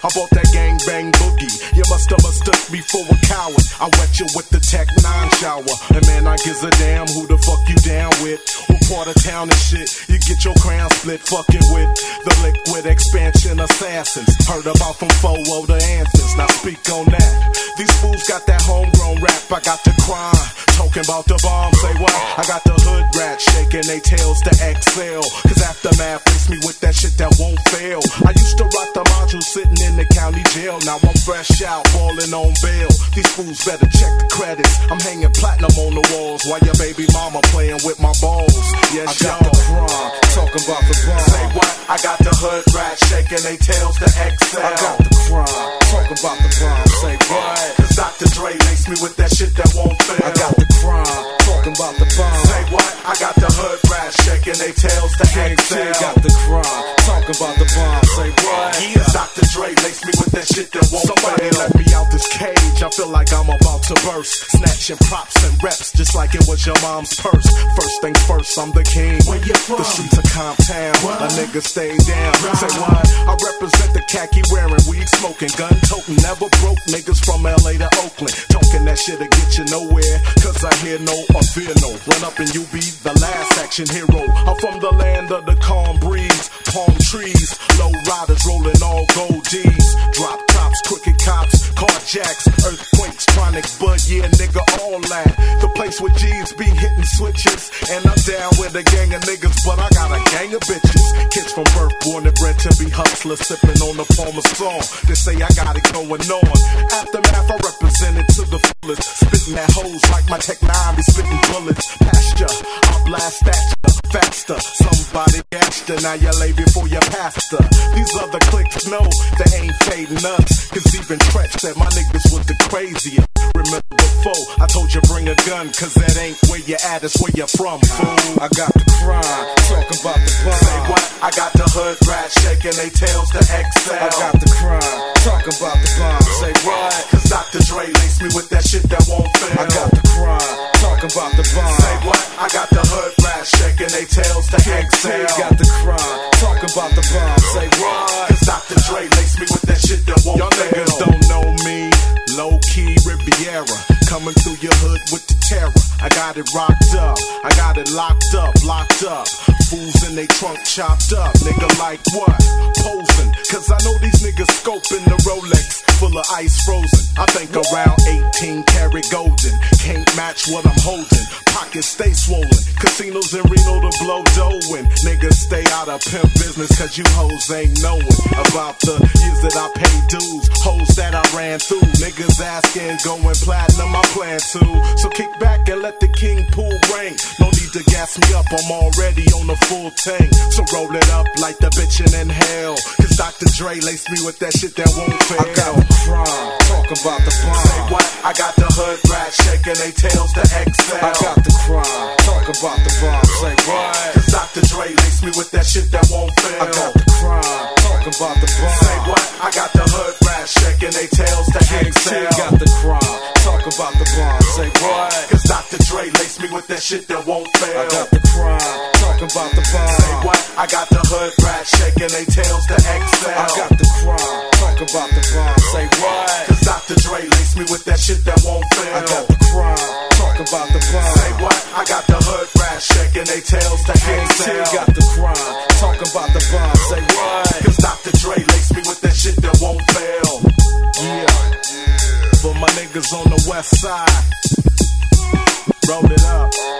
I bought that gang bang boogie. You must have mistook me for a coward. I wet you with the Tech 9 shower. And man, I gives a damn who the fuck you down with. What part of town and shit you get your crown split fucking with? The liquid expansion assassins. Heard about from Fo the anthems. Now speak on that. These fools got that homegrown rap. I got the crime. Talking about the bomb, say what? I got the hood rat shaking they tails to XL. Cause Aftermath fix me with that shit that won't fail. I used to rock the module sitting in the county jail. Now I'm fresh out, balling on bail. These fools better check the credits. I'm hanging platinum on the walls while your baby mama playing with my balls. Yes, I got the crime, talking about the bomb. Say what? I got the hood rat shaking they tails to XL. I got the crime, talking about the bomb. Say what? Cause Dr. Dre laced me with that shit that won't fail. I got the crime, talking about the bomb. Say what? I got the hood rat shaking they tails to XL. Got the crime, talking about the bomb. Say what? Yeah. Dr. Dre laced me with that shit that won't Somebody fail. Let me out this cage, I feel like I'm about to burst. Snatching props and reps just like it was your mom's purse. First things first, I'm the king. Where you from? The streets of Comptown. What? A nigga stay down. Right. Say what? I represent the khaki wearing, weed smoking, gun toting, never broke niggas from LA to Oakland. Talking that shit'll get you nowhere. Cause I hear no or fear no. Run up and you be the last action hero. I'm from the land of the calm breeze, palm trees, low riders rolling all gold D's. Drop tops, crooked cops, carjacks, earthquakes, chronic bud, yeah nigga all that. The place where G's be hitting switches. And I'm down with a gang of niggas, but I got a gang of bitches. Kids from birth, born and bred to be hustlers, sipping on the Palmer song. They say I got it going on. Aftermath, I represent it to the fullest. Spitting that hose like my Tech 9 be spitting bullets. Pasture, I blast at ya faster. Somebody asked ya, now you lay before your pastor. These other cliques know they ain't fading us. Cause even Tretch said my niggas was the craziest. Remember before, I told you bring a gun. Cause that ain't where you at, it's where you're from, fool. I got the crime, talking about the bomb. Say what? I got the hood rat shaking they tails to XL. I got the crime, talking about the bomb. Say what? Cause Dr. Dre laced me with that shit that won't fail. I got the crime, talking about the bomb. Say what? I got the hood rat shaking they tails to XL. Got the crime, talking about the bomb. Say what? Cause Dr. Dre laced me with that shit that won't fail. Y'all niggas don't know me. Low key Riviera, coming through your hood with the terror. I got it rocked up, I got it locked up. Fools in they trunk chopped up. Nigga like what? Posing, cause I know these niggas scoping the Rolex full of ice frozen. I think around 18 karat golden. Can't match what I'm holding. Pockets stay swollen. Casinos in Reno to blow dough in. Niggas stay out of pimp business cause you hoes ain't knowing about the years that I paid dues. Hoes that I ran through. Niggas asking, going platinum, I plan to. So kick back and let the king pool ring. No need to gas me up, I'm already on the full tank. So roll it up like the bitch in hell. Cause Dr. Dre laced me with that shit that won't fail. I got the crime, talking about the bomb. Say what? I got the hood rat shaking they tails to XL. I got the crime, talking about the bomb. Say what? Cause Dr. Dre laced me with that shit that won't fail. I got the crime, talking about the bomb. Say what? I got the hood rat shaking they tails to XL. Got the crime, talking about the bomb. Say what? Cause Dr. Dre laced me with that shit that won't fail. I got the crime, talking about the bomb. Say what? I got the hood rat shaking they tails to XL. I got the crime, talking about the bomb. Say what? Cause Dr. Dre laced me with that shit that won't fail. I got the crime, talking about the bomb. Say what? I got the hood rat shaking they tails to XL. Got the crime, talking about the bomb. Say what? Cause Dr. Dre laced me with that shit that won't fail. Yeah. For my niggas on the west side, roll it up.